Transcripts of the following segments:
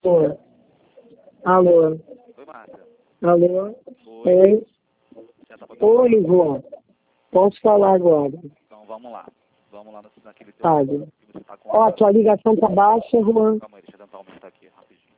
Alô? Alô? Oi, Márcia. Alô? Oi. Oi? Já tá botando... Oi, Ivo. Posso falar agora? Então, vamos lá. Vamos lá naquele teu... Fábio. que você tá com... Ó, tua ligação tá baixa, Juan. Calma aí, deixa eu tentar aumentar aqui rapidinho.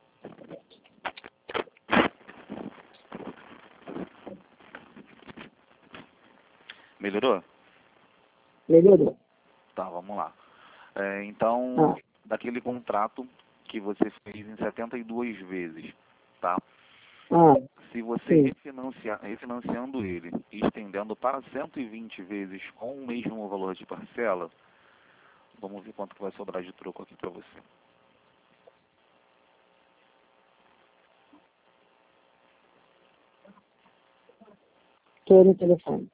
Melhorou? Melhorou. Tá, vamos lá. Então, daquele contrato que você fez em 72 vezes, tá? Ah, Se você sim. refinanciando ele e estendendo para 120 vezes com o mesmo valor de parcela, vamos ver quanto que vai sobrar de troco aqui para você. Tô no telefone.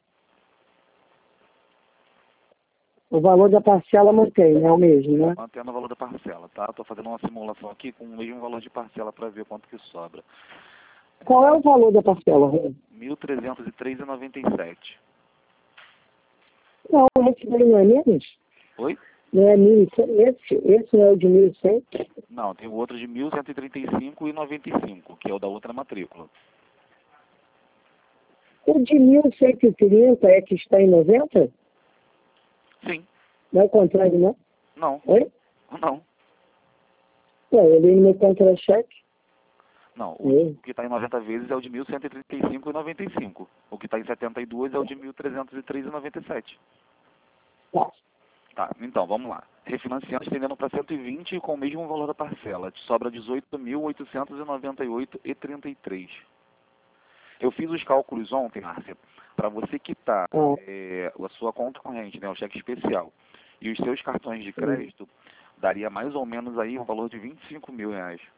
O valor da parcela mantém, é o mesmo, né? Mantendo o valor da parcela, tá? Estou fazendo uma simulação aqui com o mesmo valor de parcela para ver quanto que sobra. Qual é o valor da parcela, Juan? R$ 1.303,97. Não, esse daí não é menos? Oi? Não é 1.100? Esse não é o de 1.100? Não, tem o outro de R$ 1.135,95, que é o da outra matrícula. O de 1.130 é que está em 90? Sim. Não é o contrário, não? Não. Oi? Não. Não, eu li no meu contra-cheque. Não, o que está em 90 vezes é o de 1.135,95. O que está em 72 é o de 1.303,97. Tá. Tá, então, vamos lá. Refinanciando, estendendo para 120 com o mesmo valor da parcela. Te sobra 18.898,33. Eu fiz os cálculos ontem, Márcia, para você quitar a sua conta corrente, né, o cheque especial, e os seus cartões de crédito, daria mais ou menos aí um valor de R$ 25 mil.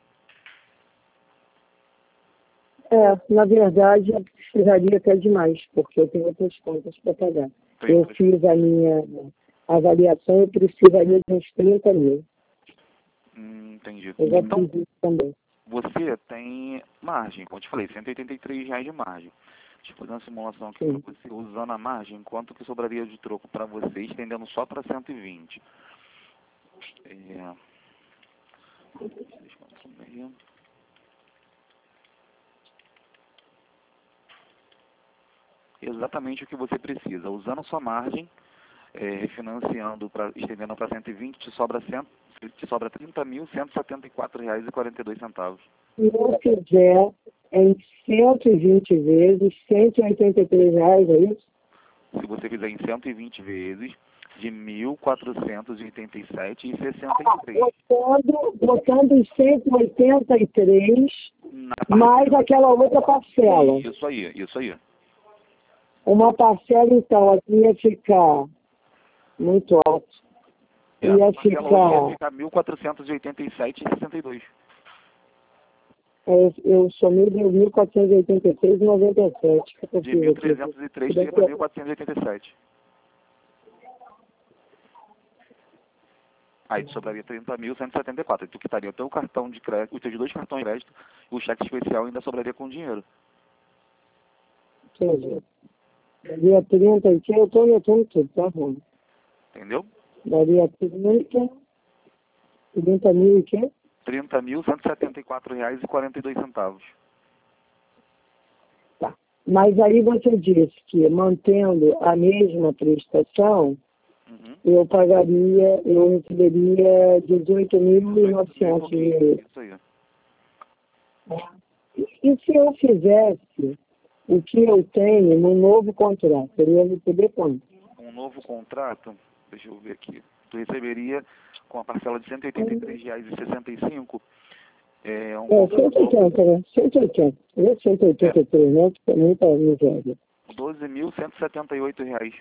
Na verdade, eu precisaria até de mais, porque eu tenho outras contas para pagar. Eu fiz a minha avaliação, eu precisaria de uns 30 mil. Entendi. Eu já Então, fiz isso também. você tem margem, como eu te falei, R$ 183 de margem. Deixa eu fazer uma simulação aqui para você, usando a margem, quanto que sobraria de troco para você, estendendo só para 120. Deixa eu ver. Exatamente o que você precisa. Usando sua margem, refinanciando, estendendo para 120, te sobra R$ 30.174,42. Se eu fizer em 120 vezes, R$ 183, é isso? Se você fizer em 120 vezes, de R$ 1.487,63. Botando os 183, mais aquela outra parcela. Isso aí. Uma parcela, então, aqui ia ficar muito alto. Ia ficar... Ia ficar 1.487,62. Eu somei de 1.486,97. De 1.303 seria para 1.487. Aí sobraria 30.174. Tu quitaria o teu cartão de crédito, os teus 2 cartões de crédito, o cheque especial ainda sobraria com dinheiro. Entendi. Daria 30 aqui, eu estou anotando tudo, tá bom. Entendeu? Daria 30 mil e quê? R$ 30.174,42. Tá. Mas aí você disse que mantendo a mesma prestação, eu receberia 18.900 dinheiro. Isso aí. E se eu fizesse o que eu tenho no novo contrato, eu ia receber quanto? Um novo contrato, deixa eu ver aqui. Tu receberia com a parcela de R$ 183,65. 180, né? 180. Não é 183, né? Que é muita miséria. R$ 12.178.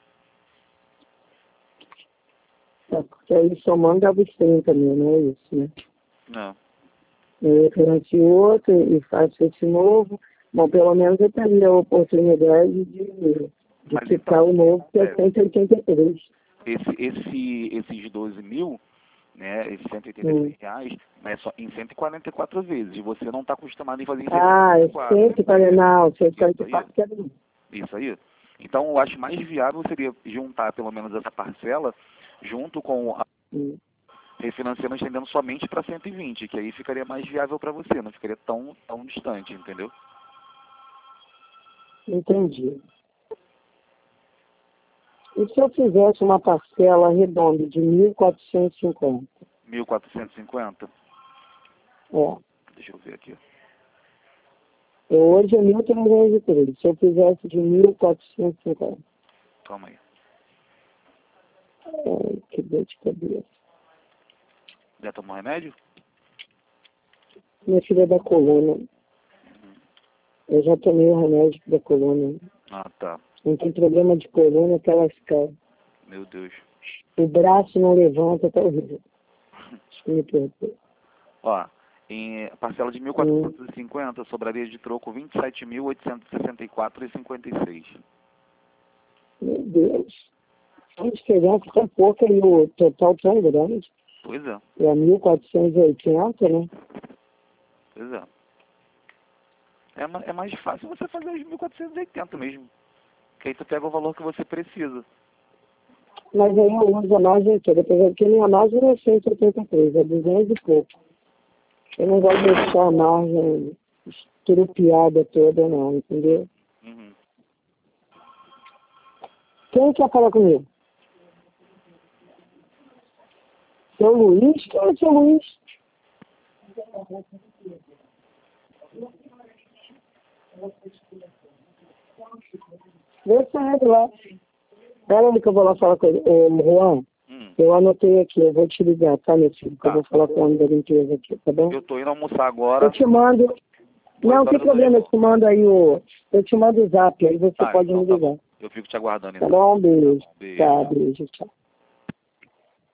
Porque aí somando dava os 30 mil, não é isso, né? Não. Eu financio outro e faço esse novo. Bom, pelo menos eu teria a oportunidade de quitar o novo, que é 183. Esses 12 mil, né, esses R$ 183, é só em 144 vezes. E você não está acostumado em fazer em 144. 144 que é bom. Isso aí. Então, eu acho mais viável seria juntar pelo menos essa parcela junto com refinanciando, estendendo somente para 120, que aí ficaria mais viável para você, não ficaria tão distante, entendeu? Entendi. E se eu fizesse uma parcela redonda de 1.450? 1.450? É. Deixa eu ver aqui. Hoje é 1.313. Se eu fizesse de 1.450. Calma aí. Que dor de cabeça. Já tomou remédio? Minha filha é da coluna. Eu já tomei o remédio da coluna. Ah, tá. Não tem problema de coluna que ela fica. Meu Deus. O braço não levanta, tá horrível. Me perdoe. Ó, em parcela de 1.450, sobraria de troco 27.864,56. Meu Deus. A diferença tão pouca e o total tão grande. Pois é. É 1.480, né? Pois é. É mais fácil você fazer os 1.480 mesmo. Que aí tu pega o valor que você precisa. Mas aí eu uso a margem toda, porque minha margem não é 183, é 200 e pouco. Eu não gosto de deixar a margem estrupiada toda, não, entendeu? Uhum. Quem quer falar comigo? Seu Luiz? Quem é seu Luiz? Vê se é lá. Espera aí que eu vou lá falar com ele. Ô, Juan, eu anotei aqui, eu vou te ligar, tá, meu filho? Que eu vou falar com o homem da limpeza aqui, tá bom? Eu tô indo almoçar agora. Eu te mando. Não, tem problema, eu te mando aí eu te mando o zap, aí você pode então me ligar. Eu fico te aguardando, Tá então. bom? Beijo. Beijo. Tá, beijo, tchau.